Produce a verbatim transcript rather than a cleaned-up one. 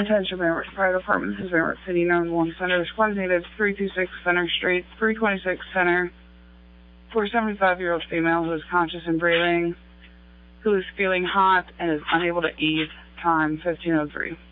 Attention, Van Fire Department. This is Van City nine one one Center. Squad native three two six Center Street, three twenty-six Center. For a seventy-five-year-old female who is conscious and breathing, who is feeling hot and is unable to eat. Time fifteen oh three.